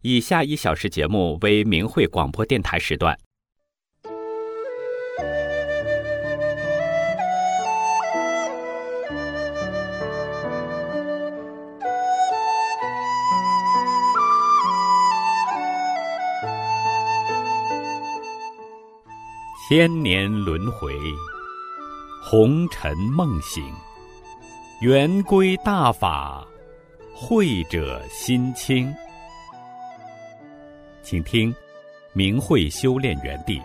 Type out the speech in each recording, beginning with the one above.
以下1小时节目为明慧广播电台时段。千年轮回，红尘梦醒，圆归大法，慧者心清。请听明慧修炼园地。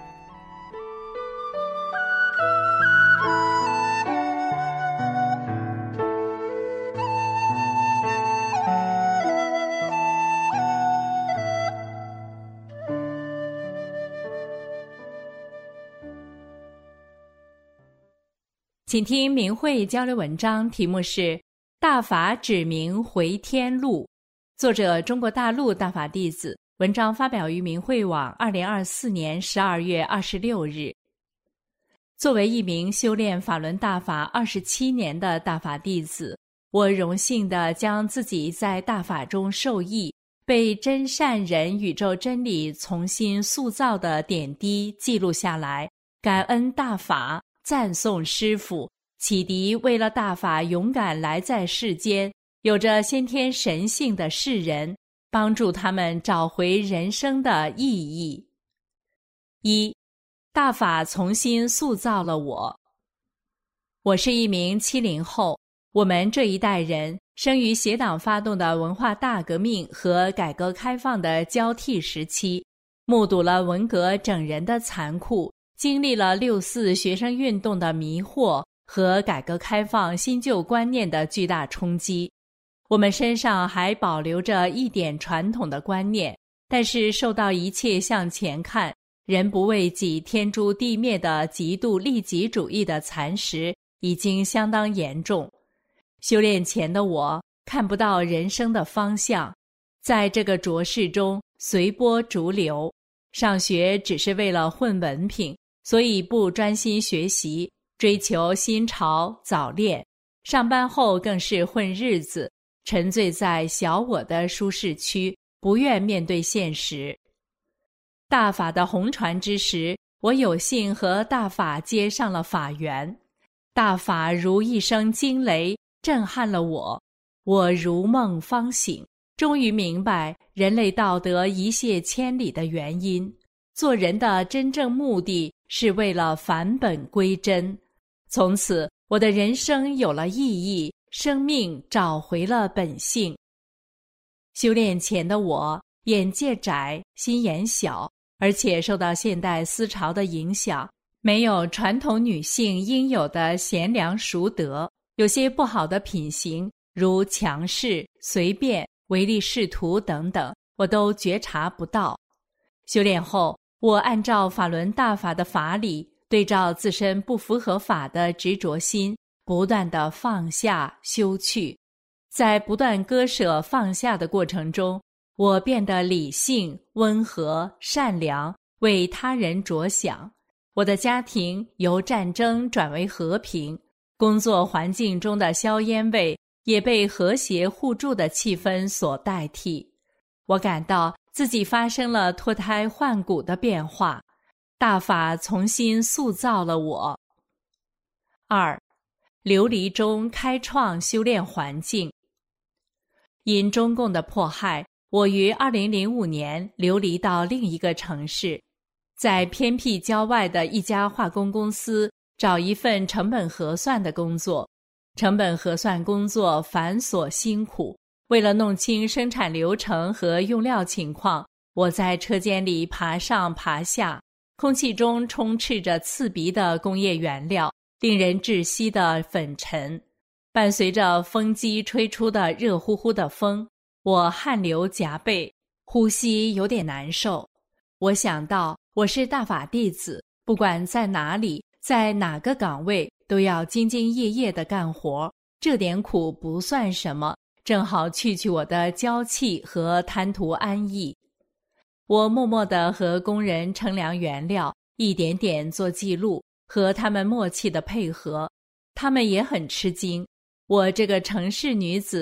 请听明慧交流文章，题目是《大法指明回天路》，作者中国大陆大法弟子，文章发表于明慧网2024年12月26日。作为一名修炼法轮大法27年的大法弟子，我荣幸地将自己在大法中受益、被真善人宇宙真理重新塑造的点滴记录下来，感恩大法，赞颂师父，启迪为了大法勇敢来在世间、有着先天神性的世人，帮助他们找回人生的意义。1. 大法重新塑造了我。我是一名70后，我们这一代人生于协党发动的文化大革命和改革开放的交替时期，目睹了文革整人的残酷，经历了6·4学生运动的迷惑和改革开放新旧观念的巨大冲击。我们身上还保留着一点传统的观念，但是受到一切向前看，人不为己天诛地灭的极度利己主义的蚕食已经相当严重。修炼前的我看不到人生的方向，在这个浊世中随波逐流，上学只是为了混文凭，所以不专心学习，追求新潮早恋，上班后更是混日子，沉醉在小我的舒适区，不愿面对现实。大法的红传之时，我有幸和大法接上了法缘，大法如一声惊雷，震撼了我。我如梦方醒，终于明白人类道德一泻千里的原因。做人的真正目的是为了返本归真。从此，我的人生有了意义，生命找回了本性。修炼前的我，眼界窄，心眼小，而且受到现代思潮的影响，没有传统女性应有的贤良淑德，有些不好的品行，如强势、随便、唯利是图等等，我都觉察不到。修炼后，我按照法轮大法的法理，对照自身不符合法的执着心，不断地放下修去。在不断割舍放下的过程中，我变得理性、温和、善良，为他人着想。我的家庭由战争转为和平，工作环境中的硝烟味也被和谐互助的气氛所代替。我感到自己发生了脱胎换骨的变化，大法重新塑造了我。2. 流离中开创修炼环境。因中共的迫害，我于2005年流离到另一个城市，在偏僻郊外的一家化工公司找一份成本核算的工作。成本核算工作繁琐辛苦，为了弄清生产流程和用料情况，我在车间里爬上爬下，空气中充斥着刺鼻的工业原料，令人窒息的粉尘。伴随着风机吹出的热乎乎的风，我汗流浃背，呼吸有点难受。我想到我是大法弟子，不管在哪里，在哪个岗位，都要兢兢业业地干活，这点苦不算什么，正好去我的娇气和贪图安逸。我默默地和工人称量原料，一点点做记录，和他们默契的配合。他们也很吃惊，我这个城市女子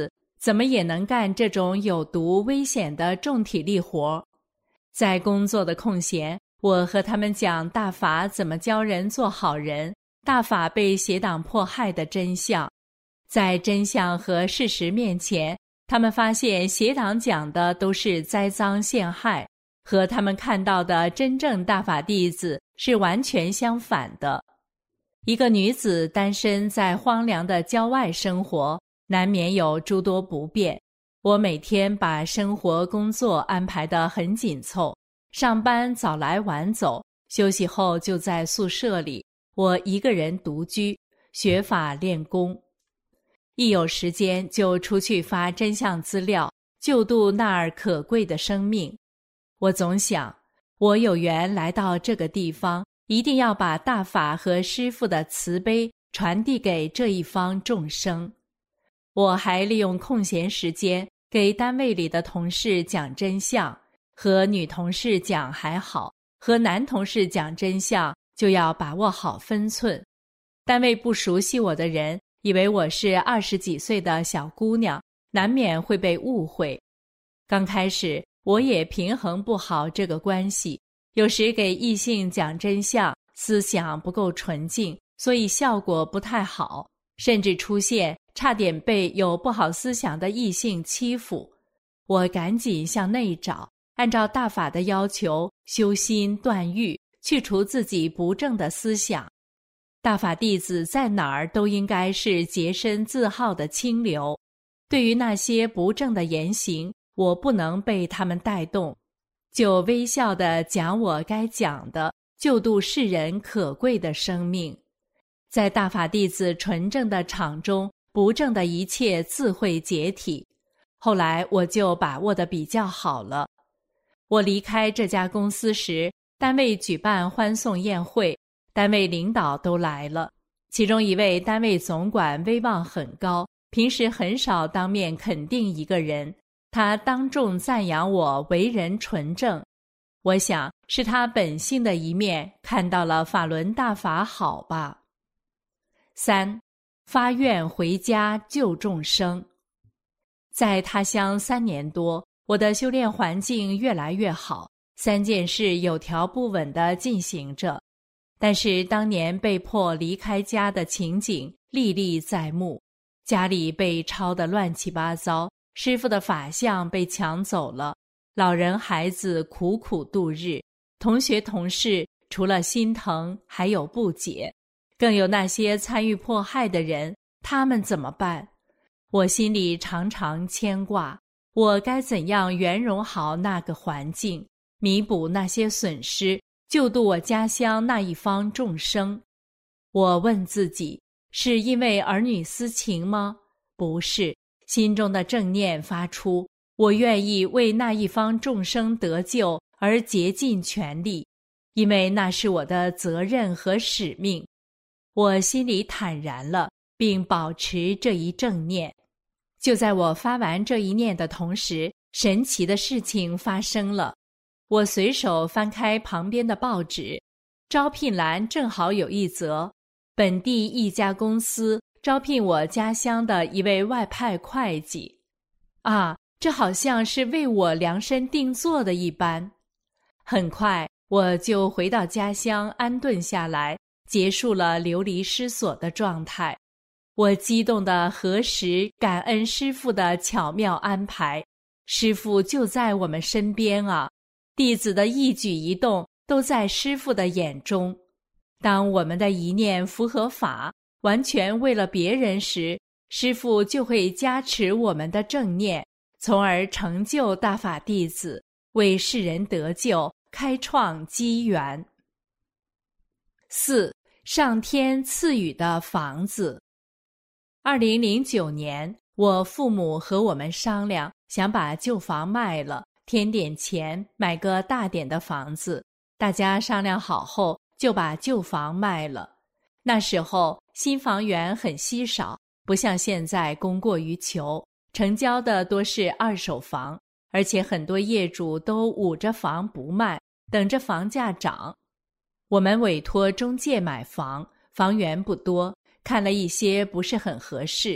怎么也能干这种有毒危险的重体力活。在工作的空闲，我和他们讲大法怎么教人做好人，大法被邪党迫害的真相。在真相和事实面前，他们发现邪党讲的都是栽赃陷害，和他们看到的真正大法弟子是完全相反的。一个女子单身在荒凉的郊外生活，难免有诸多不便。我每天把生活工作安排得很紧凑，上班早来晚走，休息后就在宿舍里，我一个人独居，学法练功。一有时间就出去发真相资料，救度那儿可贵的生命。我总想，我有缘来到这个地方，一定要把大法和师父的慈悲传递给这一方众生。我还利用空闲时间给单位里的同事讲真相，和女同事讲还好，和男同事讲真相就要把握好分寸。单位不熟悉我的人以为我是20几岁的小姑娘，难免会被误会。刚开始我也平衡不好这个关系，有时给异性讲真相，思想不够纯净，所以效果不太好，甚至出现差点被有不好思想的异性欺负。我赶紧向内找，按照大法的要求修心断欲，去除自己不正的思想。大法弟子在哪儿都应该是洁身自好的清流，对于那些不正的言行，我不能被他们带动，就微笑地讲我该讲的，救度世人可贵的生命。在大法弟子纯正的场中，不正的一切自会解体。后来我就把握得比较好了。我离开这家公司时，单位举办欢送宴会，单位领导都来了，其中一位单位总管威望很高，平时很少当面肯定一个人，他当众赞扬我为人纯正。我想是他本性的一面看到了法轮大法好吧。3. 发愿回家救众生。在他乡3年多，我的修炼环境越来越好，3件事有条不紊地进行着。但是当年被迫离开家的情景历历在目，家里被抄得乱七八糟，师父的法相被抢走了，老人孩子苦苦度日，同学同事除了心疼还有不解，更有那些参与迫害的人，他们怎么办？我心里常常牵挂，我该怎样圆融好那个环境，弥补那些损失，救度我家乡那一方众生？我问自己，是因为儿女私情吗？不是，心中的正念发出，我愿意为那一方众生得救而竭尽全力，因为那是我的责任和使命。我心里坦然了，并保持这一正念。就在我发完这一念的同时，神奇的事情发生了。我随手翻开旁边的报纸，招聘栏正好有一则，本地一家公司招聘我家乡的一位外派会计。啊，这好像是为我量身定做的一般。很快我就回到家乡安顿下来，结束了流离失所的状态。我激动地核实感恩师父的巧妙安排，师父就在我们身边啊，弟子的一举一动都在师父的眼中。当我们的一念符合法，完全为了别人时，师父就会加持我们的正念，从而成就大法弟子，为世人得救开创机缘。4. 上天赐予的房子。2009年，我父母和我们商量，想把旧房卖了，添点钱买个大点的房子。大家商量好后，就把旧房卖了。那时候新房源很稀少，不像现在供过于求，成交的多是二手房，而且很多业主都捂着房不卖，等着房价涨。我们委托中介买房，房源不多，看了一些不是很合适，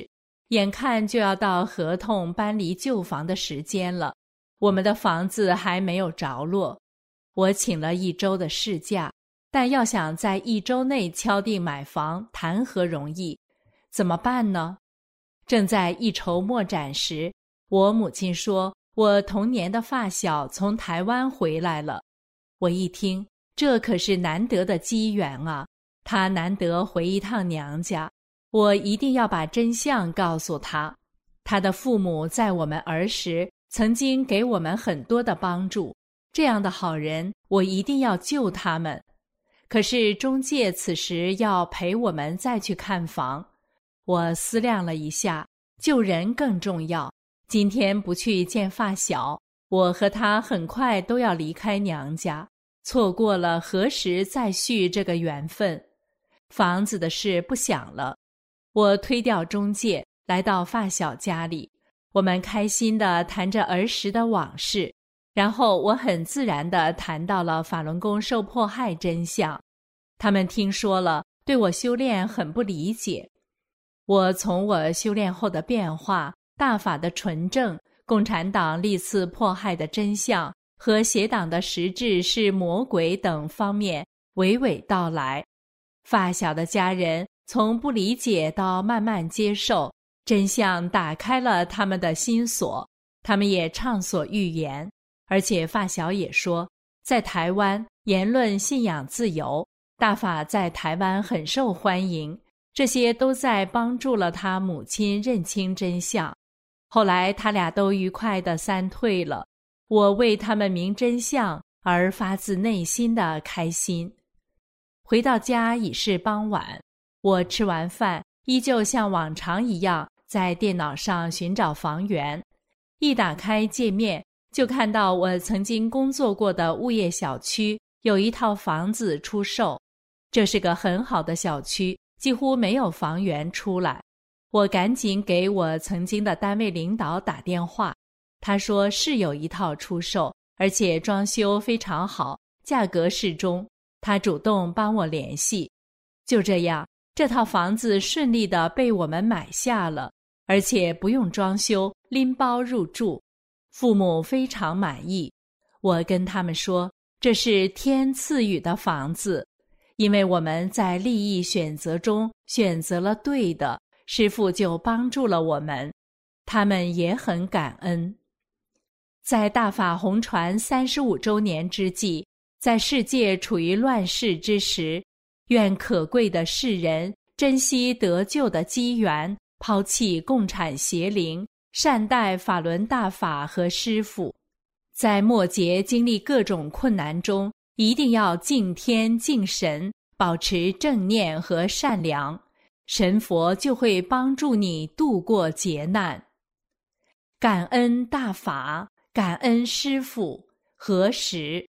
眼看就要到合同搬离旧房的时间了，我们的房子还没有着落。我请了1周的事假，但要想在1周内敲定买房，谈何容易？怎么办呢？正在一筹莫展时，我母亲说，我童年的发小从台湾回来了。我一听，这可是难得的机缘啊，她难得回一趟娘家，我一定要把真相告诉她。她的父母在我们儿时曾经给我们很多的帮助，这样的好人，我一定要救他们。可是中介此时要陪我们再去看房，我思量了一下，救人更重要。今天不去见发小，我和他很快都要离开娘家，错过了何时再续这个缘分？房子的事不想了，我推掉中介，来到发小家里，我们开心地谈着儿时的往事，然后我很自然地谈到了法轮功受迫害真相。他们听说了，对我修炼很不理解。我从我修炼后的变化、大法的纯正、共产党历次迫害的真相和邪党的实质是魔鬼等方面娓娓道来。发小的家人从不理解到慢慢接受，真相打开了他们的心锁，他们也畅所欲言。而且发小也说，在台湾言论信仰自由，大法在台湾很受欢迎，这些都在帮助了他母亲认清真相。后来他俩都愉快地散退了，我为他们明真相而发自内心的开心。回到家已是傍晚，我吃完饭依旧像往常一样在电脑上寻找房源。一打开界面，就看到我曾经工作过的物业小区有一套房子出售。这是个很好的小区，几乎没有房源出来。我赶紧给我曾经的单位领导打电话，他说是有一套出售，而且装修非常好，价格适中，他主动帮我联系。就这样，这套房子顺利地被我们买下了，而且不用装修，拎包入住。父母非常满意。我跟他们说，这是天赐予的房子，因为我们在利益选择中选择了对的，师父就帮助了我们，他们也很感恩。在大法弘传35周年之际，在世界处于乱世之时，愿可贵的世人珍惜得救的机缘，抛弃共产邪灵，善待法轮大法和师父。在末节经历各种困难中，一定要敬天敬神，保持正念和善良，神佛就会帮助你度过劫难。感恩大法，感恩师父，何时？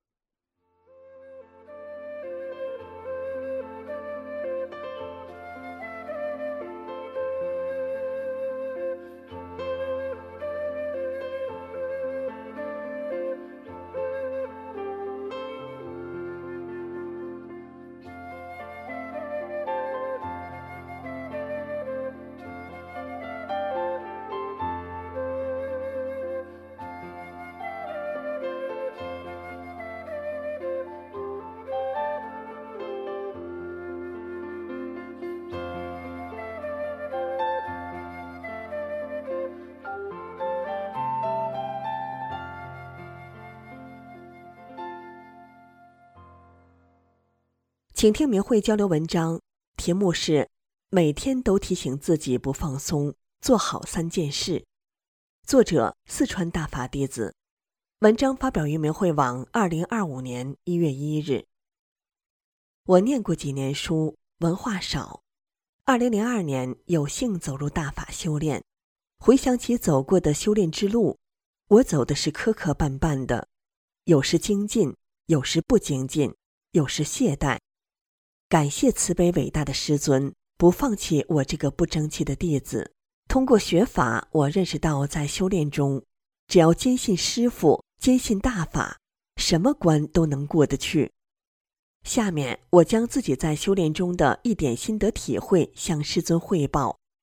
请听明慧交流文章，题目是每天都提醒自己不放松，做好3件事。作者四川大法弟子。文章发表于明慧网2025年1月1日。我念过几年书，文化少。2002年有幸走入大法修炼，回想起走过的修炼之路，我走的是磕磕绊绊的，有时精进，有时不精进，有时懈怠。感谢慈悲伟大的师尊，不放弃我这个不争气的弟子。通过学法，我认识到在修炼中，只要坚信师父，坚信大法，什么关都能过得去。下面我将自己在修炼中的一点心得体会向师尊汇报，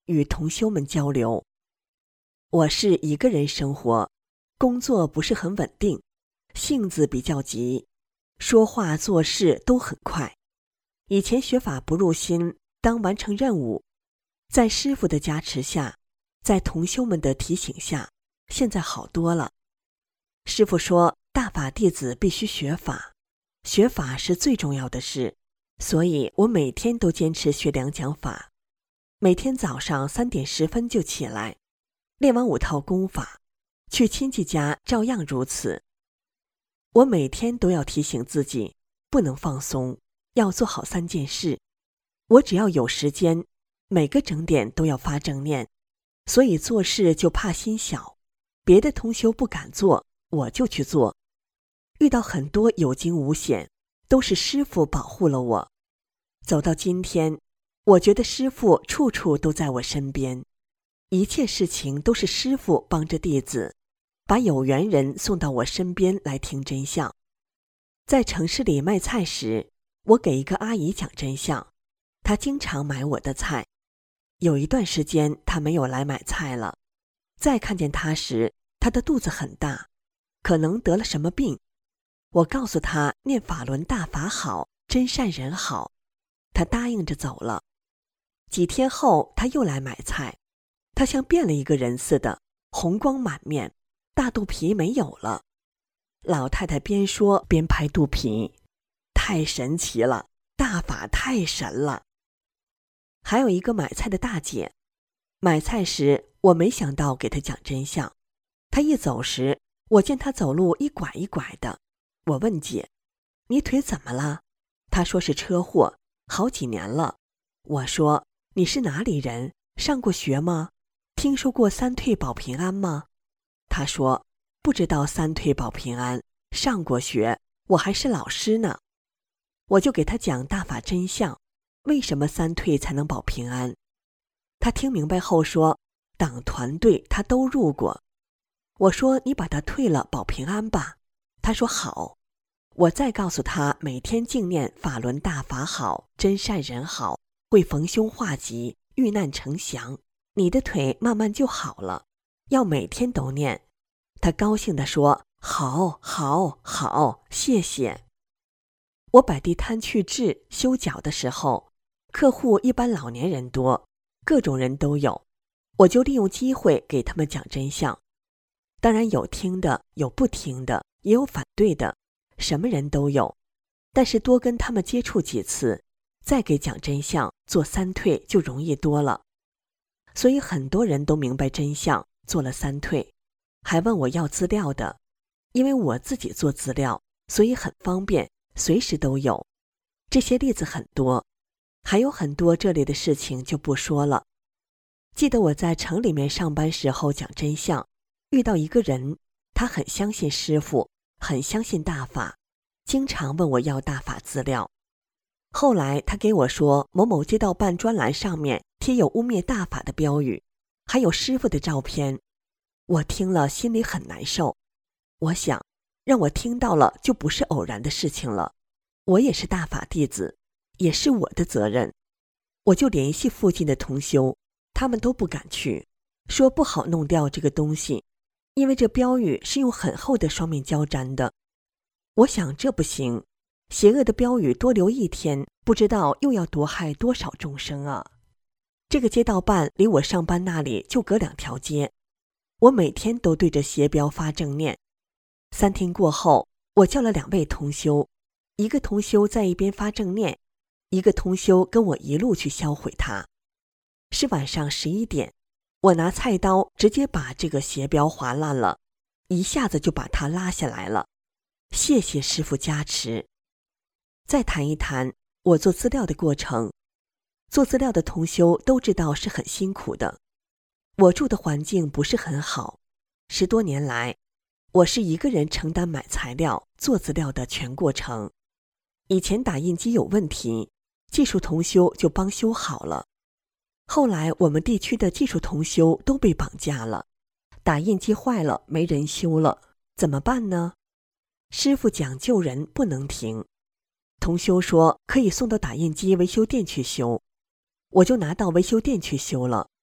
与同修们交流。我是一个人生活，工作不是很稳定，性子比较急，说话做事都很快。以前学法不入心，当完成任务，在师父的加持下，在同修们的提醒下，现在好多了。师父说，大法弟子必须学法，学法是最重要的事，所以我每天都坚持学2讲法。每天早上3点10分就起来，练完5套功法，去亲戚家照样如此。我每天都要提醒自己，不能放松，要做好3件事。我只要有时间，每个整点都要发正念，所以做事就怕心小，别的同修不敢做，我就去做。遇到很多有惊无险，都是师父保护了我。走到今天，我觉得师父处处都在我身边，一切事情都是师父帮着弟子，把有缘人送到我身边来听真相。在城市里卖菜时，我给一个阿姨讲真相，她经常买我的菜。有一段时间她没有来买菜了，再看见她时，她的肚子很大，可能得了什么病。我告诉她念法轮大法好，真善人好，她答应着走了。几天后她又来买菜，她像变了一个人似的，红光满面，大肚皮没有了。老太太边说边拍肚皮，太神奇了，大法太神了。还有一个买菜的大姐，买菜时我没想到给她讲真相，她一走时，我见她走路一拐一拐的。我问姐，你腿怎么了？她说是车祸，好几年了。我说，你是哪里人？上过学吗？听说过3退保平安吗？她说，不知道3退保平安，上过学，我还是老师呢。我就给她讲大法真相，为什么3退才能保平安。她听明白后说，党团队她都入过。我说，你把它退了保平安吧。她说好。我再告诉她，每天静念法轮大法好，真善人好，会逢凶化吉，遇难成祥，你的腿慢慢就好了，要每天都念。她高兴地说，好好好，谢谢。我摆地摊去治修脚的时候，客户一般老年人多，各种人都有，我就利用机会给他们讲真相。当然有听的，有不听的，也有反对的，什么人都有。但是多跟他们接触几次，再给讲真相，做3退就容易多了。所以很多人都明白真相，做了3退，还问我要资料的。因为我自己做资料，所以很方便，随时都有。这些例子很多，还有很多这类的事情就不说了。记得我在城里面上班时候讲真相，遇到一个人，他很相信师父，很相信大法，经常问我要大法资料。后来他给我说，某某街道办专栏上面贴有污蔑大法的标语，还有师父的照片。我听了心里很难受，我想让我听到了就不是偶然的事情了，我也是大法弟子，也是我的责任。我就联系附近的同修，他们都不敢去，说不好弄掉这个东西，因为这标语是用很厚的双面胶粘的。我想这不行，邪恶的标语多留1天，不知道又要毒害多少众生啊。这个街道办离我上班那里就隔2条街，我每天都对着邪标发正念。3天过后，我叫了2位同修，一个同修在一边发正念，一个同修跟我一路去销毁它。是晚上11点，我拿菜刀直接把这个邪标划烂了，一下子就把它拉下来了。谢谢师父加持。再谈一谈我做资料的过程。做资料的同修都知道是很辛苦的。我住的环境不是很好，10多年来，我是一个人承担买材料、做资料的全过程。以前打印机有问题，技术同修就帮修好了。后来我们地区的技术同修都被绑架了，打印机坏了没人修了，怎么办呢？师父讲救人不能停。同修说可以送到打印机维修店去修，我就拿到维修店去修了。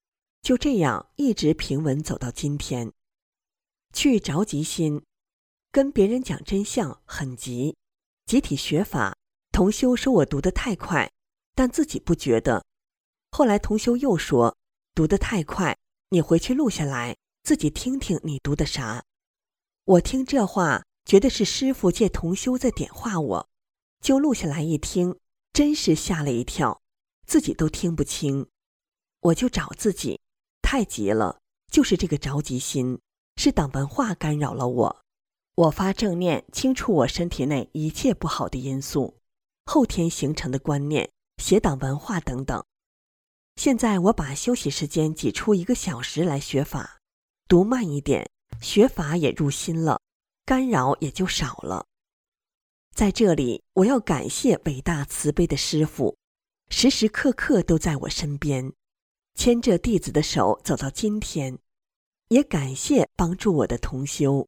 就这样一直平稳走到今天。去着急心，跟别人讲真相很急。集体学法，同修说我读得太快，但自己不觉得。后来同修又说，读得太快，你回去录下来，自己听听你读的啥。我听这话，觉得是师父借同修在点化我，就录下来一听，真是吓了一跳，自己都听不清。我就找自己，太急了，就是这个着急心，是党文化干扰了我。我发正念，清除我身体内一切不好的因素，后天形成的观念、邪党文化等等。现在我把休息时间挤出1个小时来学法，读慢一点，学法也入心了，干扰也就少了。在这里，我要感谢伟大慈悲的师父，时时刻刻都在我身边，牵着弟子的手走到今天，也感谢帮助我的同修。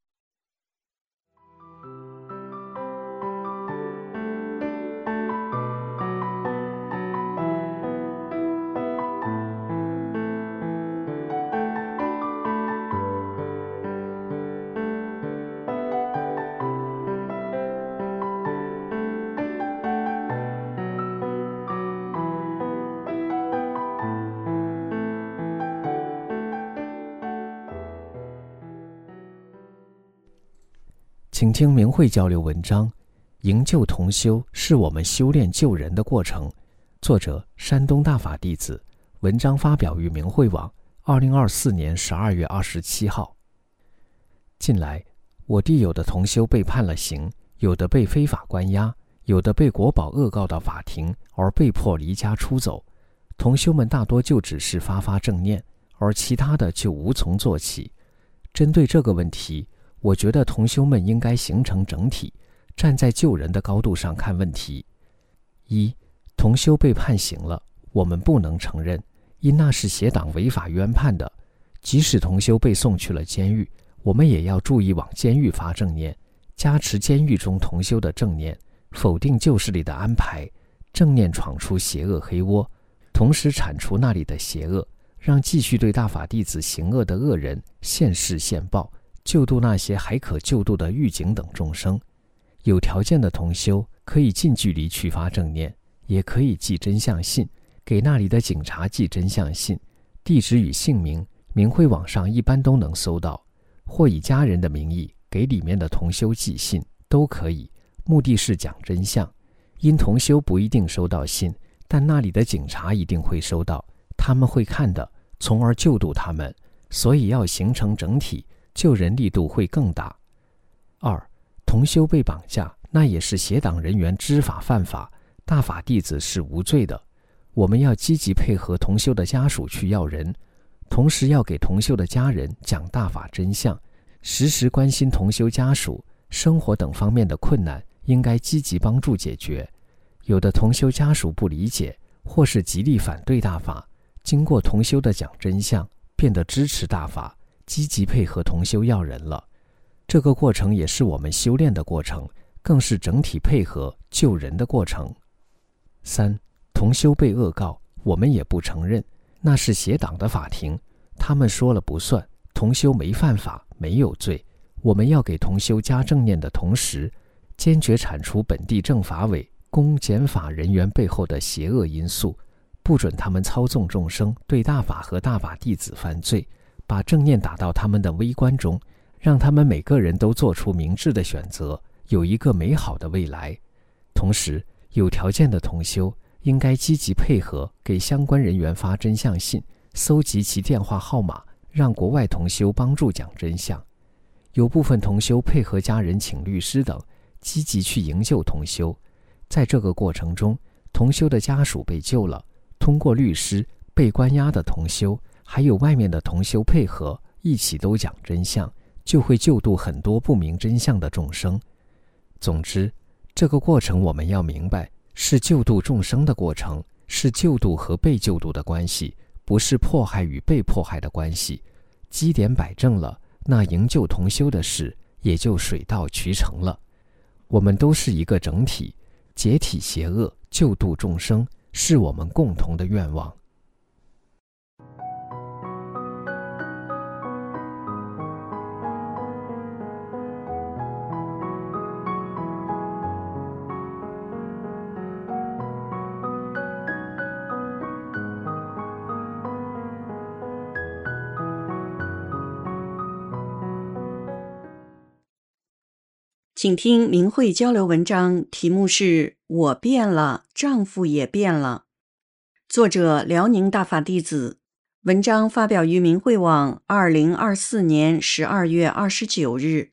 请听明慧交流文章，营救同修是我们修炼救人的过程。作者山东大法弟子，文章发表于明慧网2024年12月27号。近来，我地有的同修被判了刑，有的被非法关押，有的被国保恶告到法庭而被迫离家出走。同修们大多就只是发正念，而其他的就无从做起。针对这个问题，我觉得同修们应该形成整体，站在救人的高度上看问题。一，同修被判刑了，我们不能承认，因那是邪党违法冤判的。即使同修被送去了监狱，我们也要注意往监狱发正念，加持监狱中同修的正念，否定旧势力的安排，正念闯出邪恶黑窝，同时铲除那里的邪恶，让继续对大法弟子行恶的恶人现世现报，救度那些还可救度的狱警等众生。有条件的同修可以近距离去发正念，也可以寄真相信，给那里的警察寄真相信，地址与姓名明慧网上一般都能搜到，或以家人的名义给里面的同修寄信都可以，目的是讲真相。因同修不一定收到信，但那里的警察一定会收到，他们会看的，从而救度他们，所以要形成整体，救人力度会更大。二，同修被绑架，那也是邪党人员知法犯法，大法弟子是无罪的。我们要积极配合同修的家属去要人，同时要给同修的家人讲大法真相，时时关心同修家属生活等方面的困难，应该积极帮助解决。有的同修家属不理解，或是极力反对大法，经过同修的讲真相，变得支持大法，积极配合同修要人了。这个过程也是我们修炼的过程，更是整体配合救人的过程。三，同修被恶告，我们也不承认，那是邪党的法庭，他们说了不算，同修没犯法，没有罪。我们要给同修加正念的同时，坚决铲除本地政法委、公检法人员背后的邪恶因素，不准他们操纵众生，对大法和大法弟子犯罪，把正念打到他们的微观中，让他们每个人都做出明智的选择，有一个美好的未来。同时，有条件的同修应该积极配合，给相关人员发真相信，搜集其电话号码，让国外同修帮助讲真相。有部分同修配合家人请律师等，积极去营救同修。在这个过程中，同修的家属被救了，通过律师、被关押的同修，还有外面的同修配合，一起都讲真相，就会救度很多不明真相的众生。总之，这个过程我们要明白，是救度众生的过程，是救度和被救度的关系，不是迫害与被迫害的关系。基点摆正了，那营救同修的事也就水到渠成了。我们都是一个整体，解体邪恶，救度众生，是我们共同的愿望。 请听明慧交流文章，题目是我变了，丈夫也变了。作者辽宁大法弟子，文章发表于明慧网2024年12月29日。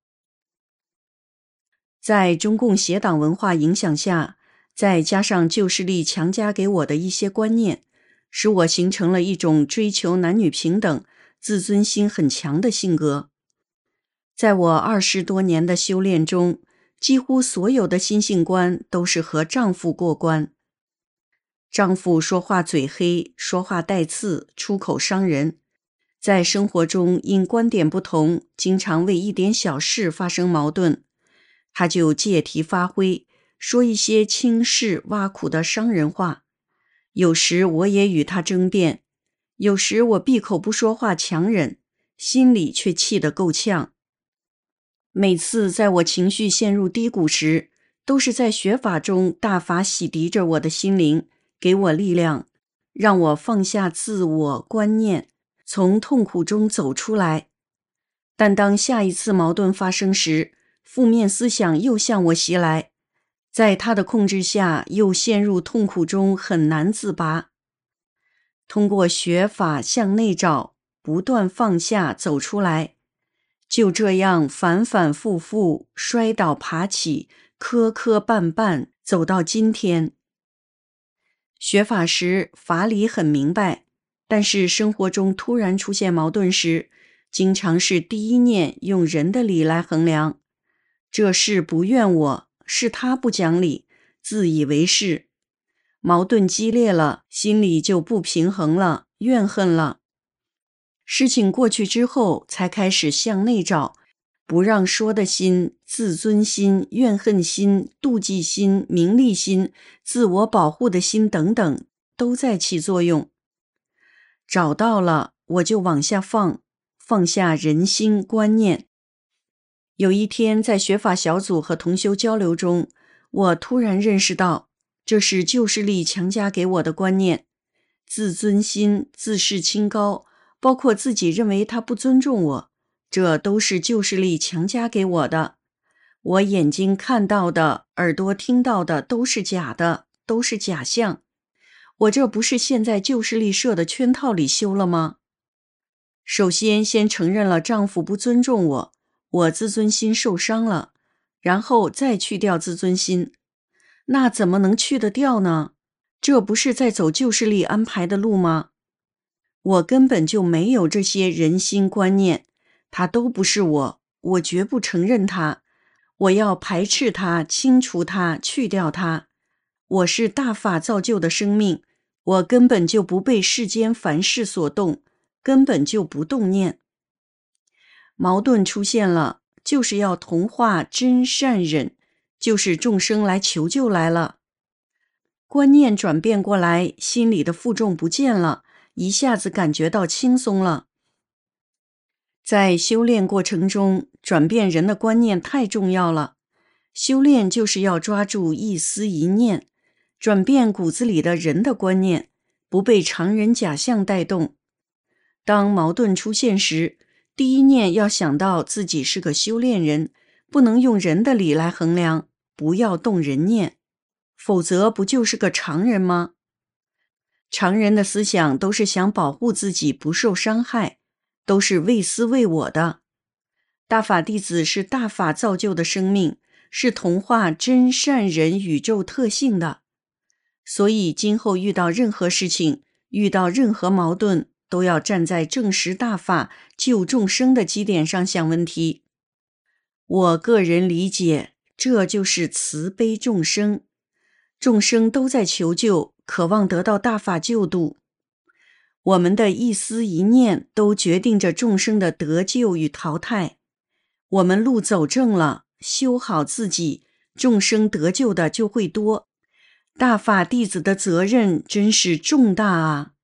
在中共邪党文化影响下，再加上旧势力强加给我的一些观念，使我形成了一种追求男女平等、自尊心很强的性格。在我20多年的修炼中，几乎所有的心性观都是和丈夫过关。丈夫说话嘴黑，说话带刺，出口伤人。在生活中因观点不同，经常为一点小事发生矛盾，他就借题发挥，说一些轻视挖苦的伤人话。有时我也与他争辩，有时我闭口不说话强忍，心里却气得够呛。每次在我情绪陷入低谷时，都是在学法中大法洗涤着我的心灵，给我力量，让我放下自我观念，从痛苦中走出来。但当下一次矛盾发生时，负面思想又向我袭来，在他的控制下，又陷入痛苦中，很难自拔。通过学法向内找，不断放下，走出来，就这样反反复复，摔倒爬起，磕磕绊绊，走到今天。学法时法理很明白，但是生活中突然出现矛盾时，经常是第一念用人的理来衡量。这事不怨我，是他不讲理，自以为是。矛盾激烈了，心里就不平衡了，怨恨了。事情过去之后，才开始向内找，不让说的心、自尊心、怨恨心、妒忌心、名利心、自我保护的心等等，都在起作用。找到了，我就往下放，放下人心观念。有一天在学法小组和同修交流中，我突然认识到，这是旧势力强加给我的观念，自尊心、自视清高，包括自己认为他不尊重我，这都是旧势力强加给我的。我眼睛看到的，耳朵听到的都是假的，都是假象。我这不是陷在旧势力设的圈套里修了吗？首先承认了丈夫不尊重我，我自尊心受伤了，然后再去掉自尊心。那怎么能去得掉呢？这不是在走旧势力安排的路吗？我根本就没有这些人心观念，它都不是我，我绝不承认它，我要排斥它，清除它，去掉它。我是大法造就的生命，我根本就不被世间凡事所动，根本就不动念。矛盾出现了，就是要同化真善忍，就是众生来求救来了。观念转变过来，心里的负重不见了，一下子感觉到轻松了。在修炼过程中，转变人的观念太重要了。修炼就是要抓住一思一念，转变骨子里的人的观念，不被常人假象带动。当矛盾出现时，第一念要想到自己是个修炼人，不能用人的理来衡量，不要动人念，否则不就是个常人吗？常人的思想都是想保护自己不受伤害，都是为私为我的。大法弟子是大法造就的生命，是同化真善人宇宙特性的。所以今后遇到任何事情，遇到任何矛盾，都要站在正实大法救众生的基点上想问题。我个人理解，这就是慈悲众生。众生都在求救，渴望得到大法救度。我们的一思一念都决定着众生的得救与淘汰。我们路走正了，修好自己，众生得救的就会多。大法弟子的责任真是重大啊！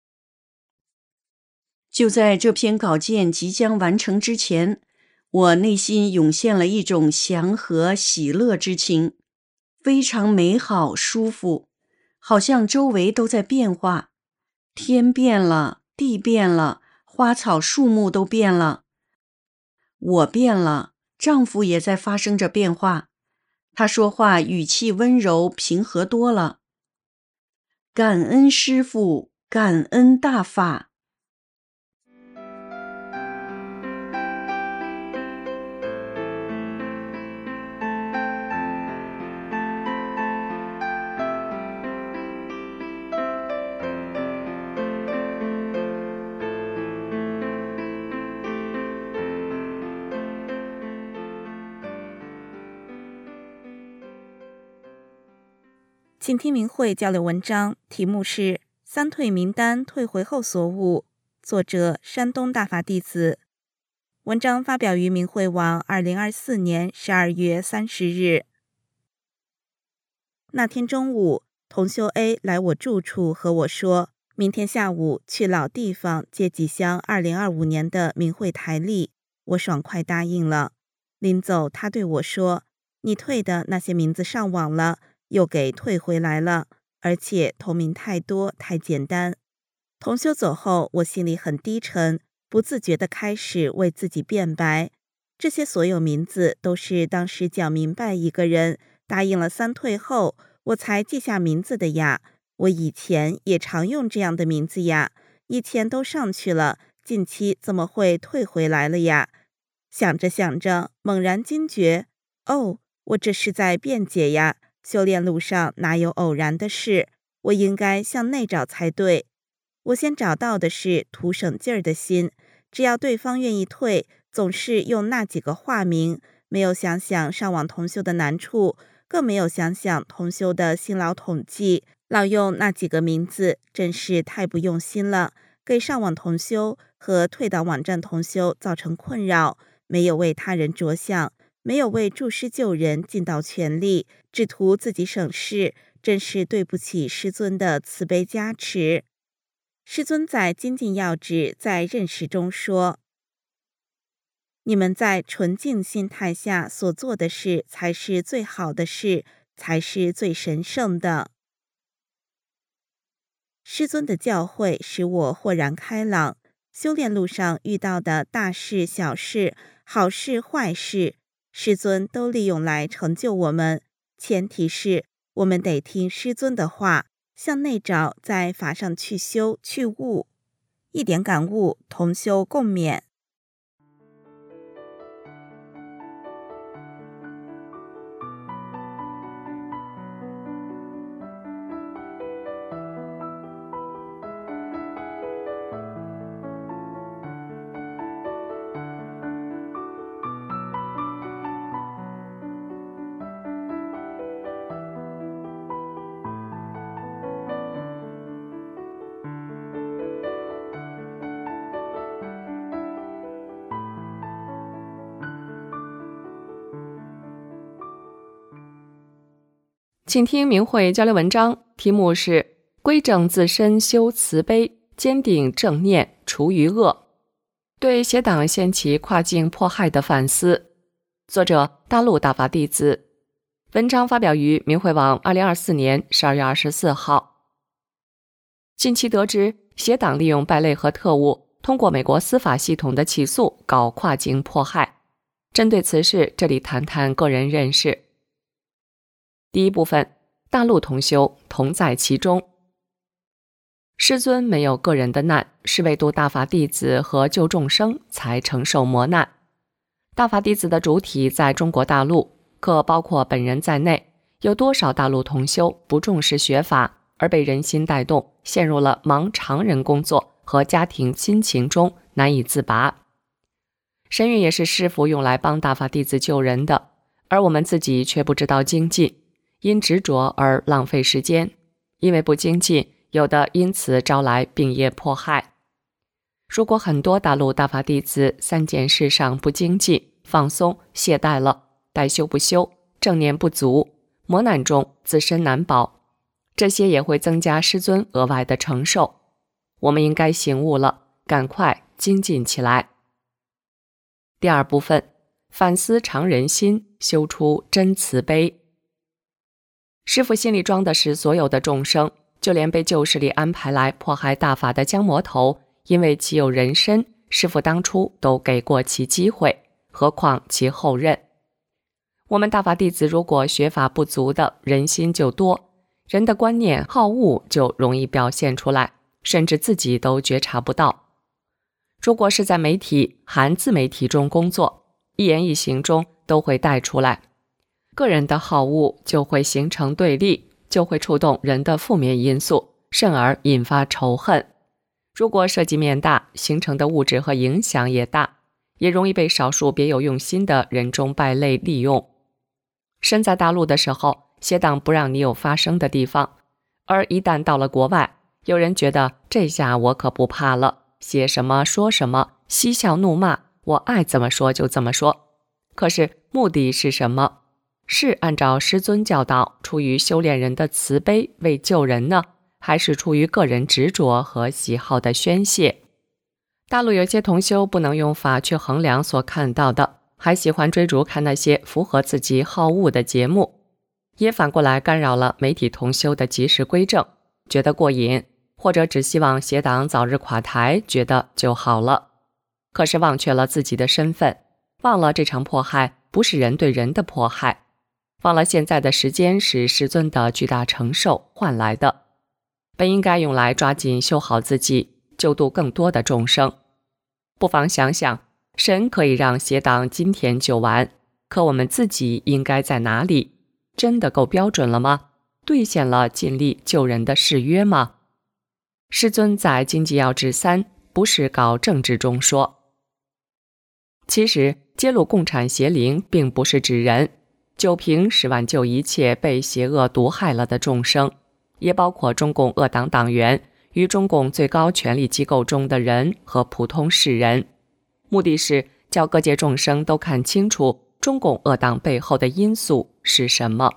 就在这篇稿件即将完成之前，我内心涌现了一种祥和喜乐之情，非常美好舒服，好像周围都在变化，天变了，地变了，花草树木都变了，我变了， 丈夫也在发生着变化，他说话语气温柔平和多了。感恩师父，感恩大法。 请听明慧交流文章，题目是三退名单退回后所悟，作者山东大法弟子。文章发表于明慧网2024年12月30日。那天中午，同修 A 来我住处和我说，明天下午去老地方接几箱2025年的明慧台历，我爽快答应了。临走他对我说，你退的那些名字上网了，又给退回来了，而且同名太多太简单。同修走后，我心里很低沉，不自觉地开始为自己辩白。这些所有名字都是当时讲明白一个人答应了三退后，我才记下名字的呀。我以前也常用这样的名字呀，以前都上去了，近期怎么会退回来了呀？想着想着，猛然惊觉，哦，我这是在辩解呀。修炼路上哪有偶然的事，我应该向内找才对。我先找到的是图省劲儿的心，只要对方愿意退，总是用那几个化名，没有想想上网同修的难处，更没有想想同修的辛劳统计，老用那几个名字，真是太不用心了，给上网同修和退档网站同修造成困扰，没有为他人着想，没有为助师救人尽到全力，只图自己省事，真是对不起师尊的慈悲加持。师尊在精进要旨在认识中说，你们在纯净心态下所做的事才是最好的事，才是最神圣的。师尊的教诲使我豁然开朗，修炼路上遇到的大事小事，好事坏事，师尊都利用来成就我们，前提是我们得听师尊的话，向内找，在法上去修去悟。一点感悟，同修共勉。 请听明慧交流文章，题目是归正自身修慈悲，坚定正念，除余恶，对邪党掀起跨境迫害的反思。作者大陆大法弟子。文章发表于明慧网2024年12月24号。近期得知，邪党利用败类和特务，通过美国司法系统的起诉搞跨境迫害。针对此事，这里谈谈个人认识。第一部分，大陆同修同在其中。师尊没有个人的难，是为度大法弟子和救众生才承受磨难。大法弟子的主体在中国大陆，可包括本人在内，有多少大陆同修不重视学法，而被人心带动，陷入了忙常人工作和家庭亲情中难以自拔。神谕也是师父用来帮大法弟子救人的，而我们自己却不知道精进，因执着而浪费时间，因为不精进，有的因此招来病业迫害。如果很多大陆大法弟子3件事上不精进，放松懈怠了，待修不修，正念不足，磨难中自身难保，这些也会增加师尊额外的承受。我们应该醒悟了，赶快精进起来。第二部分，反思常人心，修出真慈悲。师父心里装的是所有的众生，就连被旧势力安排来迫害大法的江魔头，因为其有人身，师父当初都给过其机会， 何况其后任。我们大法弟子如果学法不足的，人心就多，人的观念好恶就容易表现出来，甚至自己都觉察不到。如果是在媒体含自媒体中工作，一言一行中都会带出来，个人的好恶就会形成对立，就会触动人的负面因素，甚而引发仇恨。如果涉及面大，形成的物质和影响也大，也容易被少数别有用心的人中败类利用。身在大陆的时候，邪党不让你有发声的地方，而一旦到了国外，有人觉得这下我可不怕了，写什么说什么，嬉笑怒骂，我爱怎么说就怎么说。可是目的是什么？是按照师尊教导，出于修炼人的慈悲为救人呢，还是出于个人执着和喜好的宣泄？大陆有些同修不能用法去衡量所看到的，还喜欢追逐看那些符合自己好恶的节目，也反过来干扰了媒体同修的及时归正，觉得过瘾，或者只希望邪党早日垮台，觉得就好了。可是忘却了自己的身份，忘了这场迫害不是人对人的迫害，忘了现在的时间是师尊的巨大承受换来的，本应该用来抓紧修好自己，救度更多的众生。不妨想想，神可以让邪党今天救完，可我们自己应该在哪里？真的够标准了吗？兑现了尽力救人的誓约吗？师尊在《经济要旨3不是搞政治》中说，其实揭露共产邪灵并不是指人，就凭是挽救一切被邪恶毒害了的众生，也包括中共恶党党员与中共最高权力机构中的人和普通世人，目的是叫各界众生都看清楚中共恶党背后的因素是什么。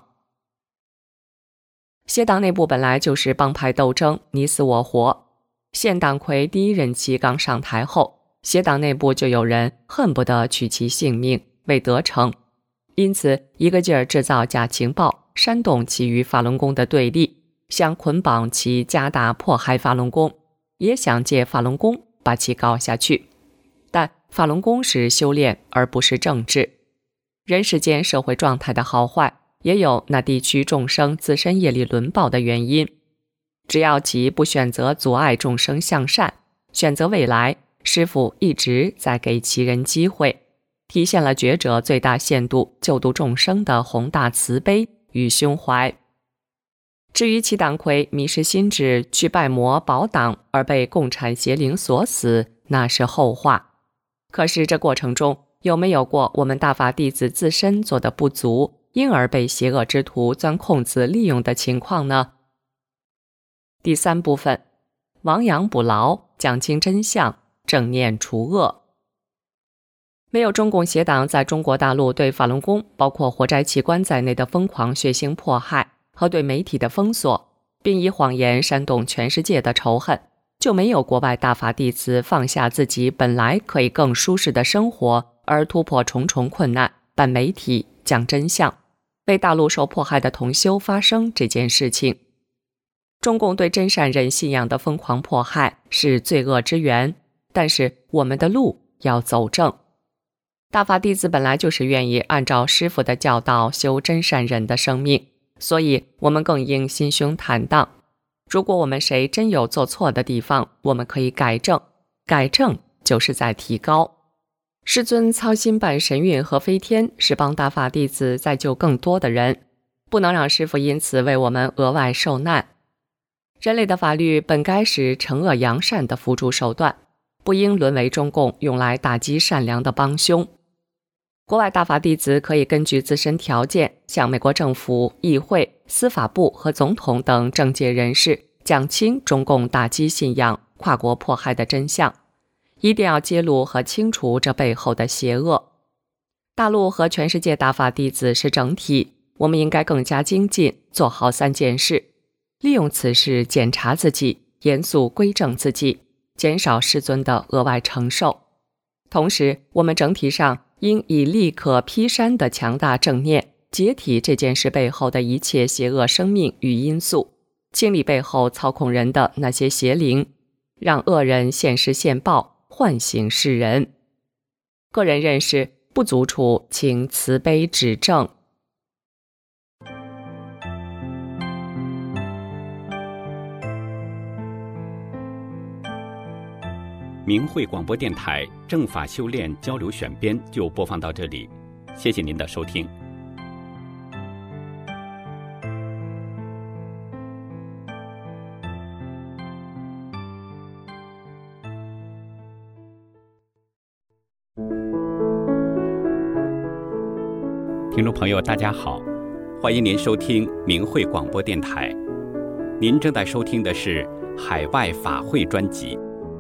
邪党内部本来就是帮派斗争，你死我活。现党魁第一任期刚上台后，邪党内部就有人恨不得取其性命为得逞，因此一个劲儿制造假情报，煽动其与法轮功的对立，想捆绑其加大迫害法轮功，也想借法轮功把其搞下去。但法轮功是修炼而不是政治，人世间社会状态的好坏也有那地区众生自身业力轮报的原因，只要其不选择阻碍众生向善，选择未来，师父一直在给其人机会，体现了觉者最大限度救度众生的宏大慈悲与胸怀。至于其党魁迷失心智去拜魔保党而被共产邪灵所死，那是后话。可是这过程中有没有过我们大法弟子自身做的不足，因而被邪恶之徒钻空子利用的情况呢？第3部分，亡羊补牢，讲清真相，正念除恶。没有中共邪党在中国大陆对法轮功包括活摘器官在内的疯狂血腥迫害和对媒体的封锁，并以谎言煽动全世界的仇恨，就没有国外大法弟子放下自己本来可以更舒适的生活，而突破重重困难，办媒体，讲真相，为大陆受迫害的同修发声这件事情。中共对真善人信仰的疯狂迫害是罪恶之源，但是我们的路要走正。大法弟子本来就是愿意按照师父的教导修真善忍的生命，所以我们更应心胸坦荡。如果我们谁真有做错的地方，我们可以改正，改正就是在提高。师尊操心办神韵和飞天，是帮大法弟子再救更多的人，不能让师父因此为我们额外受难。人类的法律本该是惩恶扬善的辅助手段，不应沦为中共用来打击善良的帮凶。国外大法弟子可以根据自身条件，向美国政府、议会、司法部和总统等政界人士讲清中共打击信仰、跨国迫害的真相，一定要揭露和清除这背后的邪恶。大陆和全世界大法弟子是整体，我们应该更加精进，做好3件事，利用此事检查自己，严肃归正自己，减少师尊的额外承受。同时，我们整体上应以力可劈山的强大正念，解体这件事背后的一切邪恶生命与因素，清理背后操控人的那些邪灵，让恶人现世现报，唤醒世人。个人认识， 不足处请慈悲指正。 明慧广播电台正法修炼交流选编就播放到这里，谢谢您的收听。听众朋友大家好，欢迎您收听明慧广播电台，您正在收听的是海外法会专辑。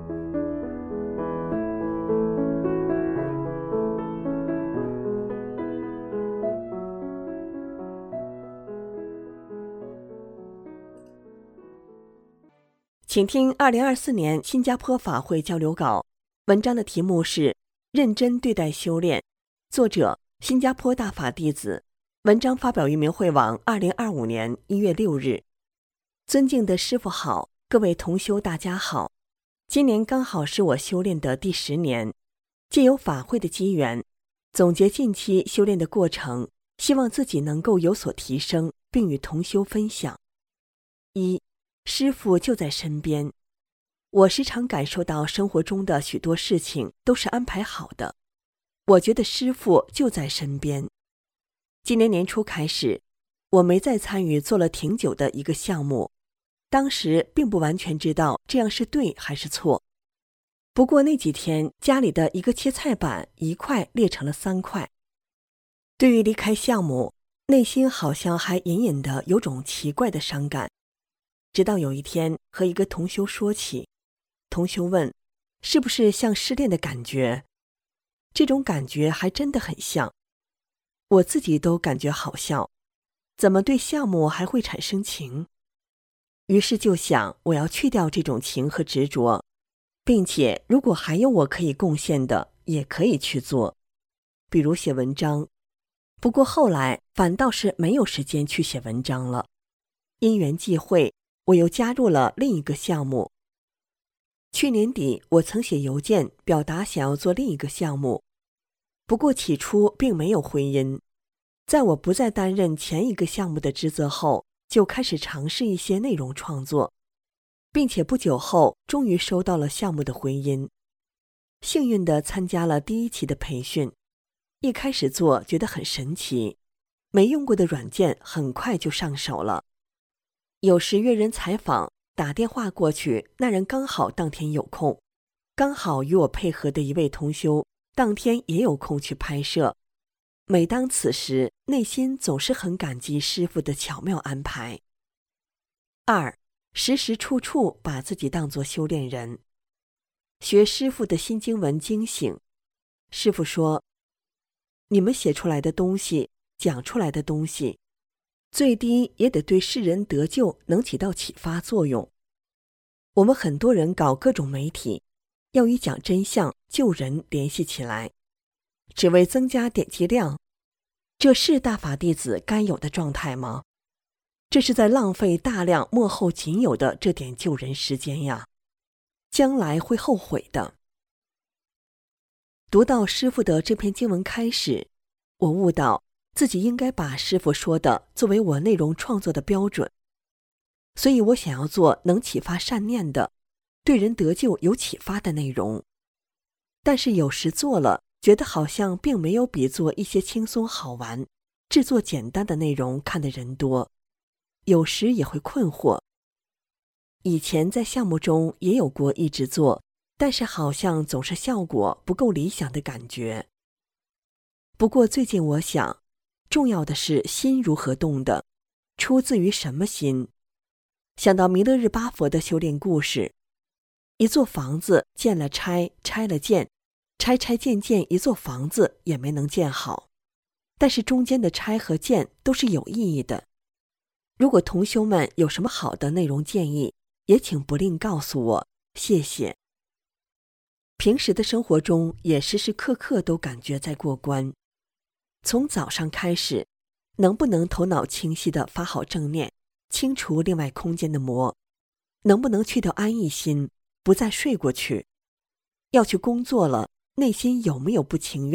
请听2024年新加坡法会交流稿，文章的题目是认真对待修炼，作者新加坡大法弟子，文章发表于明慧网2025年1月6日。尊敬的师父好，各位同修大家好，今年刚好是我修炼的第10年，借由法会的机缘，总结近期修炼的过程，希望自己能够有所提升，并与同修分享。1、师父就在身边。我时常感受到生活中的许多事情都是安排好的，我觉得师父就在身边。今年年初开始，我没再参与做了挺久的一个项目，当时并不完全知道这样是对还是错。不过那几天家里的一个切菜板1块裂成了3块。对于离开项目，内心好像还隐隐的有种奇怪的伤感。直到有一天和一个同修说起，同修问是不是像失恋的感觉，这种感觉还真的很像，我自己都感觉好笑，怎么对项目还会产生情？于是就想我要去掉这种情和执着，并且如果还有我可以贡献的也可以去做，比如写文章。不过后来反倒是没有时间去写文章了，因缘际会我又加入了另一个项目。去年底我曾写邮件表达想要做另一个项目，不过起初并没有回音。在我不再担任前一个项目的职责后，就开始尝试一些内容创作，并且不久后终于收到了项目的回音。幸运地参加了第1期的培训，一开始做觉得很神奇，没用过的软件很快就上手了。有时约人采访，打电话过去，那人刚好当天有空，刚好与我配合的一位同修当天也有空去拍摄。每当此时，内心总是很感激师父的巧妙安排。2、时时处处把自己当作修炼人。学师父的新经文惊醒，师父说，你们写出来的东西，讲出来的东西，最低也得对世人得救能起到启发作用。我们很多人搞各种媒体，要与讲真相、救人联系起来，只为增加点击量，这是大法弟子该有的状态吗？这是在浪费大量幕后仅有的这点救人时间呀，将来会后悔的。读到师父的这篇经文开始，我悟到自己应该把师父说的作为我内容创作的标准，所以我想要做能启发善念的，对人得救有启发的内容。但是有时做了，觉得好像并没有比做一些轻松好玩、制作简单的内容看的人多，有时也会困惑。以前在项目中也有过一直做，但是好像总是效果不够理想的感觉。不过最近我想，重要的是心如何动的，出自于什么心。想到弥勒日巴佛的修炼故事，一座房子建了拆，拆了建，拆拆建建一座房子也没能建好，但是中间的拆和建都是有意义的。如果同修们有什么好的内容建议，也请不吝告诉我，谢谢。平时的生活中也时时刻刻都感觉在过关，从早上开始，能不能头脑清晰地发好正念，清除另外空间的魔，能不能去掉安逸心，不再睡过去。要去工作了，内心有没有不情愿、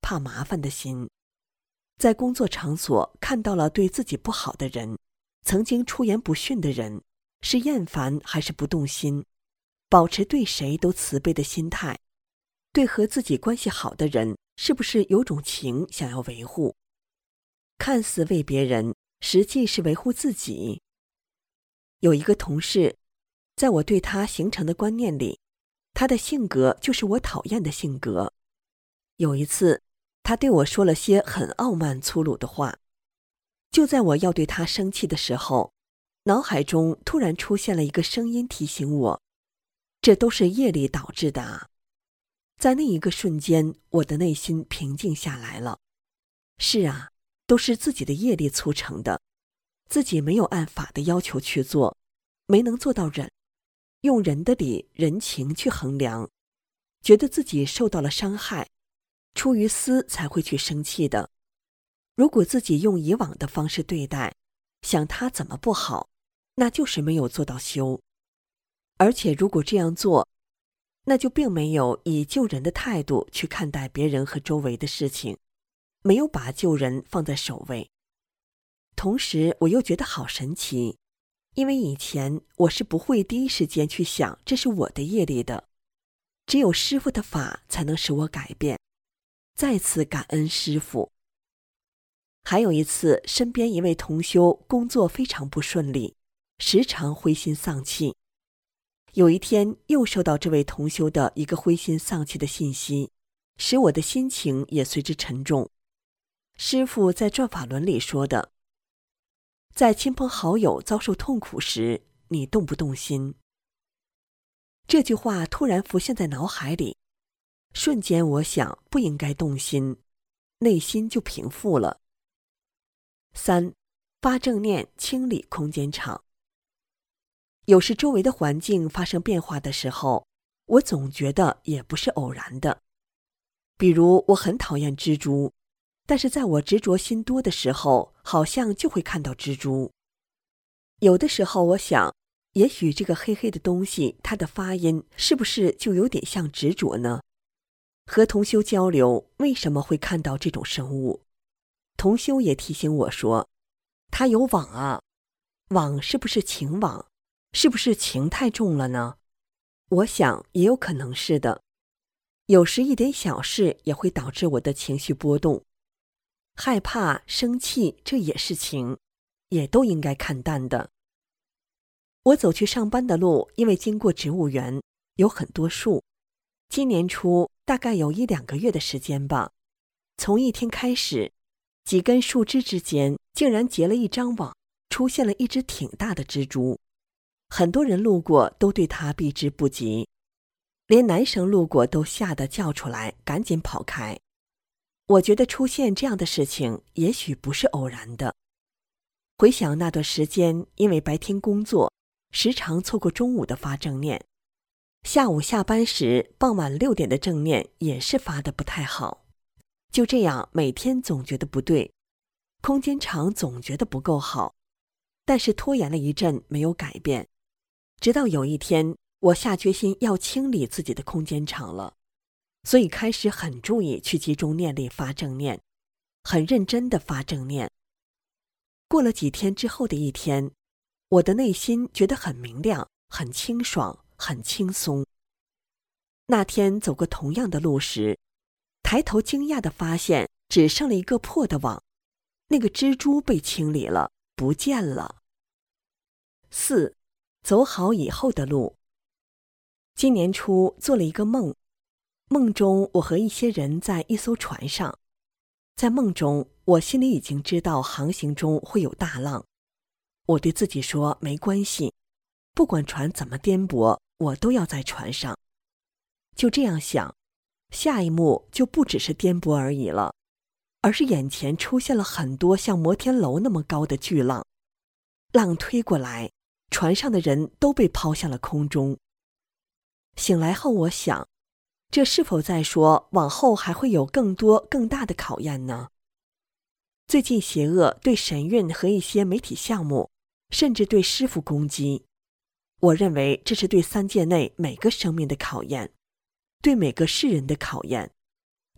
怕麻烦的心。在工作场所看到了对自己不好的人，曾经出言不逊的人，是厌烦还是不动心？保持对谁都慈悲的心态，对和自己关系好的人，是不是有种情想要维护？看似为别人，实际是维护自己。有一个同事，在我对他形成的观念里，他的性格就是我讨厌的性格。有一次，他对我说了些很傲慢粗鲁的话，就在我要对他生气的时候，脑海中突然出现了一个声音提醒我，这都是业力导致的啊。在那一个瞬间，我的内心平静下来了。是啊，都是自己的业力促成的，自己没有按法的要求去做，没能做到忍，用人的理人情去衡量，觉得自己受到了伤害，出于私才会去生气的。如果自己用以往的方式对待，想他怎么不好，那就是没有做到修。而且如果这样做，那就并没有以救人的态度去看待别人和周围的事情，没有把救人放在首位。同时我又觉得好神奇，因为以前我是不会第一时间去想这是我的业力的，只有师父的法才能使我改变。再次感恩师父。还有一次，身边一位同修工作非常不顺利，时常灰心丧气。有一天又收到这位同修的一个灰心丧气的信息，使我的心情也随之沉重。师父在转法轮里说的，在亲朋好友遭受痛苦时，你动不动心？这句话突然浮现在脑海里，瞬间我想不应该动心，内心就平复了。3. 发正念清理空间场。有时周围的环境发生变化的时候，我总觉得也不是偶然的。比如我很讨厌蜘蛛，但是在我执着心多的时候，好像就会看到蜘蛛。有的时候我想，也许这个黑黑的东西，它的发音是不是就有点像执着呢？和同修交流，为什么会看到这种生物？同修也提醒我说，它有网啊，网是不是情网？是不是情太重了呢？我想也有可能是的。有时一点小事也会导致我的情绪波动，害怕、生气，这也是情，也都应该看淡的。我走去上班的路，因为经过植物园，有很多树。今年初大概有1-2个月的时间吧，从一天开始，几根树枝之间竟然结了一张网，出现了一只挺大的蜘蛛。很多人路过都对它避之不及，连男生路过都吓得叫出来，赶紧跑开。我觉得出现这样的事情也许不是偶然的。回想那段时间，因为白天工作，时常错过中午的发正念，下午下班时傍晚6点的正念也是发得不太好。就这样每天总觉得不对，空间场总觉得不够好，但是拖延了一阵没有改变。直到有一天，我下决心要清理自己的空间场了，所以开始很注意去集中念力发正念，很认真地发正念。过了几天之后的一天，我的内心觉得很明亮，很清爽，很轻松。那天走过同样的路时，抬头惊讶地发现只剩了一个破的网，那个蜘蛛被清理了，不见了。4. 走好以后的路。今年初做了一个梦，梦中我和一些人在一艘船上，在梦中我心里已经知道航行中会有大浪，我对自己说没关系，不管船怎么颠簸，我都要在船上。就这样想，下一幕就不只是颠簸而已了，而是眼前出现了很多像摩天楼那么高的巨浪，浪推过来，船上的人都被抛向了空中。醒来后我想，这是否在说往后还会有更多更大的考验呢？最近邪恶对神韵和一些媒体项目，甚至对师父攻击，我认为这是对3界内每个生命的考验，对每个世人的考验，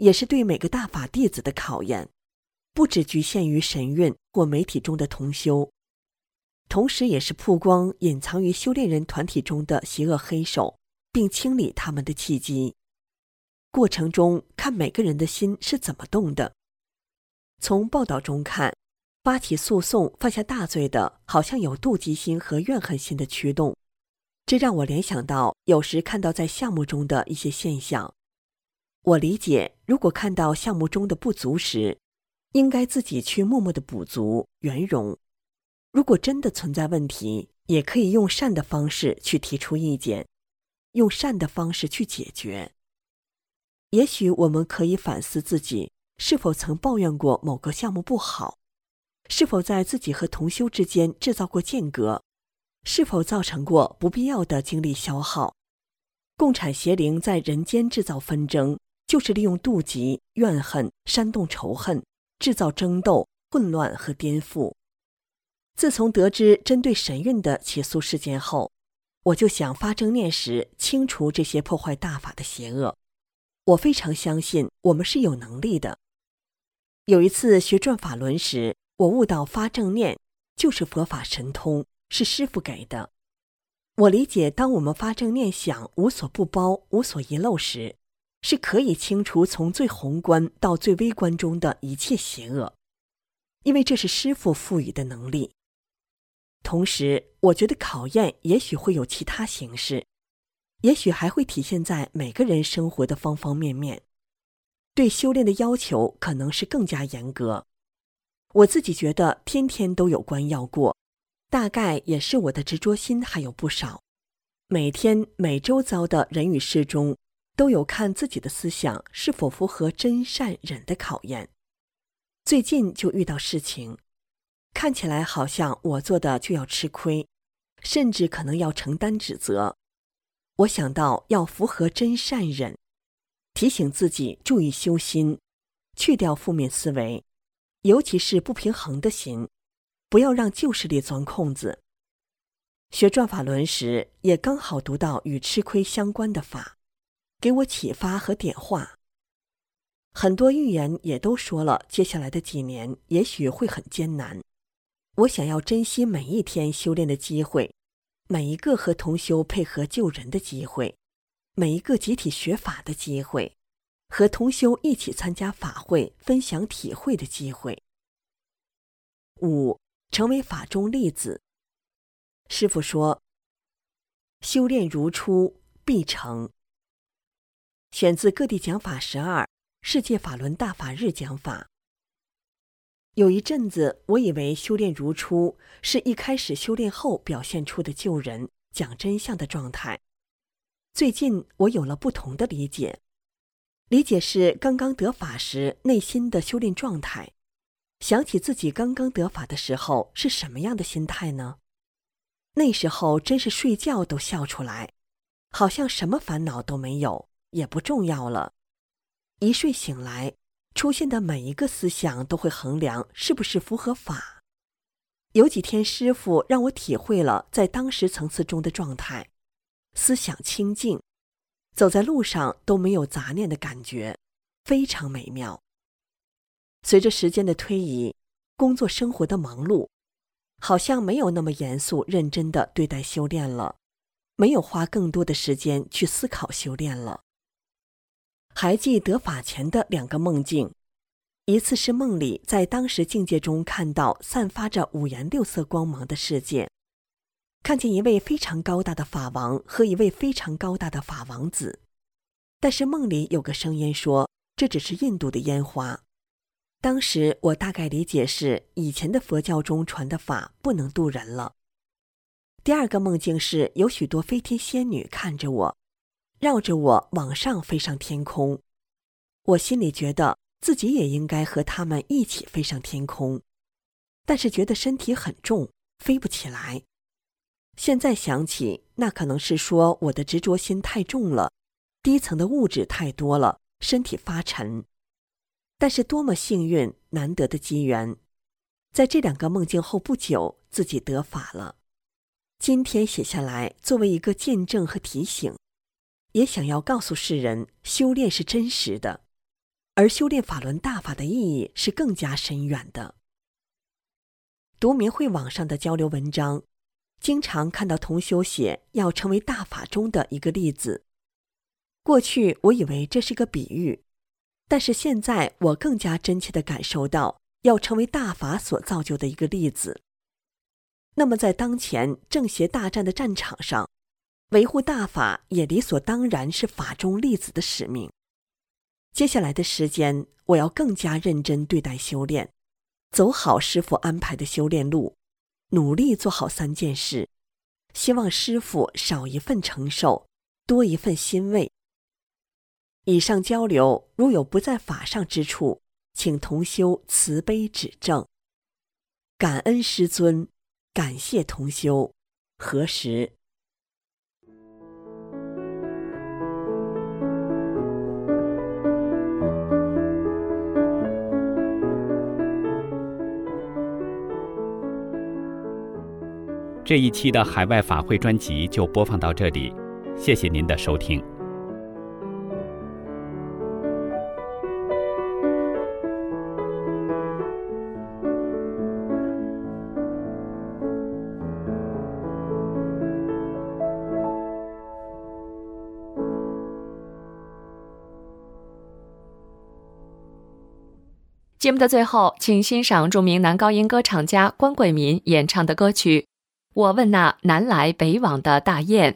也是对每个大法弟子的考验，不只局限于神韵或媒体中的同修，同时也是曝光隐藏于修炼人团体中的邪恶黑手，并清理他们的契机。过程中看每个人的心是怎么动的。从报道中看，发起诉讼犯下大罪的好像有妒忌心和怨恨心的驱动，这让我联想到有时看到在项目中的一些现象。我理解，如果看到项目中的不足时，应该自己去默默的补足圆融。如果真的存在问题，也可以用善的方式去提出意见，用善的方式去解决。也许我们可以反思自己是否曾抱怨过某个项目不好，是否在自己和同修之间制造过间隔，是否造成过不必要的精力消耗。共产邪灵在人间制造纷争，就是利用妒忌、怨恨煽动仇恨，制造争斗、混乱和颠覆。自从得知针对神韵的起诉事件后，我就想发正念时清除这些破坏大法的邪恶。我非常相信我们是有能力的。有一次学转法轮时，我悟到发正念就是佛法神通，是师父给的。我理解，当我们发正念想无所不包、无所遗漏时，是可以清除从最宏观到最微观中的一切邪恶，因为这是师父赋予的能力。同时，我觉得考验也许会有其他形式，也许还会体现在每个人生活的方方面面。对修炼的要求可能是更加严格。我自己觉得天天都有关要过，大概也是我的执着心还有不少。每天每周遭的人与事中，都有看自己的思想是否符合真善忍的考验。最近就遇到事情，看起来好像我做的就要吃亏，甚至可能要承担指责。我想到要符合真善忍，提醒自己注意修心，去掉负面思维，尤其是不平衡的心，不要让旧势力钻空子。学转法轮时，也刚好读到与吃亏相关的法，给我启发和点化。很多预言也都说了，接下来的几年也许会很艰难。我想要珍惜每一天修炼的机会，每一个和同修配合救人的机会，每一个集体学法的机会，和同修一起参加法会分享体会的机会。5. 成为法中粒子。师父说，修炼如初，必成。选自各地讲法12世界法轮大法日讲法。有一阵子，我以为修炼如初是一开始修炼后表现出的救人、讲真相的状态。最近我有了不同的理解，理解是刚刚得法时内心的修炼状态。想起自己刚刚得法的时候是什么样的心态呢？那时候真是睡觉都笑出来，好像什么烦恼都没有，也不重要了。一睡醒来，出现的每一个思想都会衡量是不是符合法。有几天师父让我体会了在当时层次中的状态，思想清净，走在路上都没有杂念的感觉，非常美妙。随着时间的推移，工作生活的忙碌，好像没有那么严肃认真地对待修炼了，没有花更多的时间去思考修炼了。还记得法前的2个梦境，一次是梦里在当时境界中看到散发着5颜6色光芒的世界，看见一位非常高大的法王和一位非常高大的法王子，但是梦里有个声音说这只是印度的烟花。当时我大概理解是以前的佛教中传的法不能度人了。第2个梦境是有许多飞天仙女看着我，绕着我往上飞上天空，我心里觉得自己也应该和他们一起飞上天空，但是觉得身体很重，飞不起来。现在想起，那可能是说我的执着心太重了，低层的物质太多了，身体发沉。但是多么幸运难得的机缘，在这2个梦境后不久，自己得法了。今天写下来作为一个见证和提醒，也想要告诉世人，修炼是真实的， 而修炼法轮大法的意义是更加深远的。读明慧网上的交流文章，经常看到同修写要成为大法中的一个例子。过去我以为这是个比喻，但是现在我更加真切地感受到要成为大法所造就的一个例子。那么在当前正邪大战的战场上，维护大法也理所当然是法中弟子的使命。接下来的时间，我要更加认真对待修炼，走好师父安排的修炼路，努力做好3件事，希望师父少一份承受，多一份欣慰。以上交流如有不在法上之处，请同修慈悲指正。感恩师尊，感谢同修，何时？ 这一期的海外法会专辑就播放到这里，谢谢您的收听。 节目的最后，请欣赏著名男高音歌唱家关贵民演唱的歌曲《我问那南来北往的大雁》。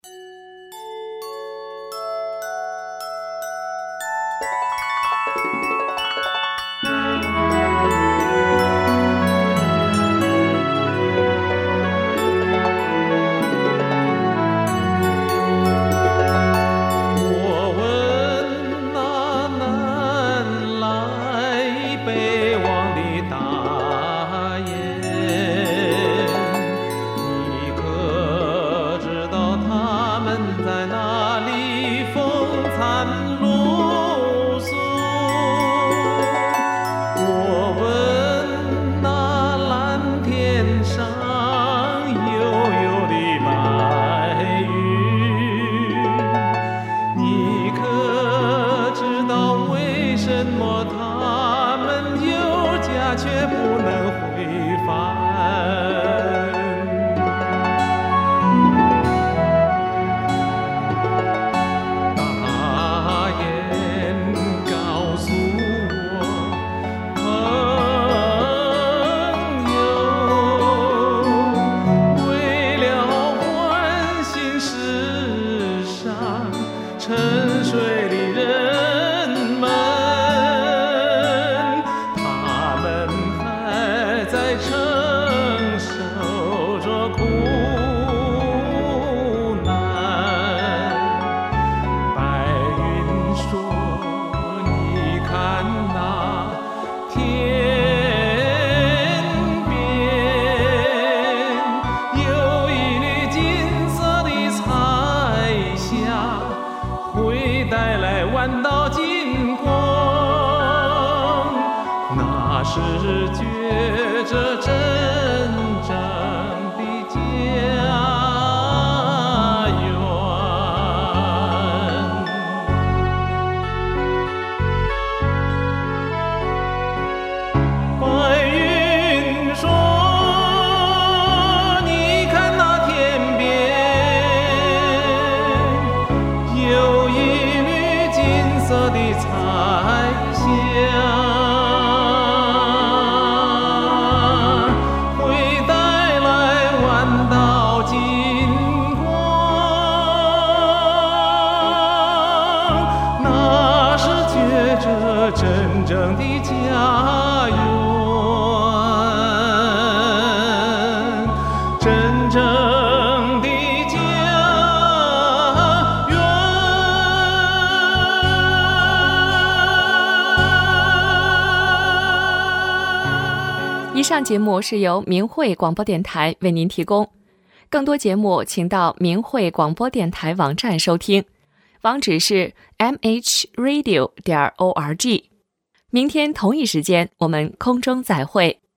以上节目是由明慧广播电台为您提供，更多节目请到明慧广播电台网站收听，网址是 mhradio.org。明天同一时间我们空中再会。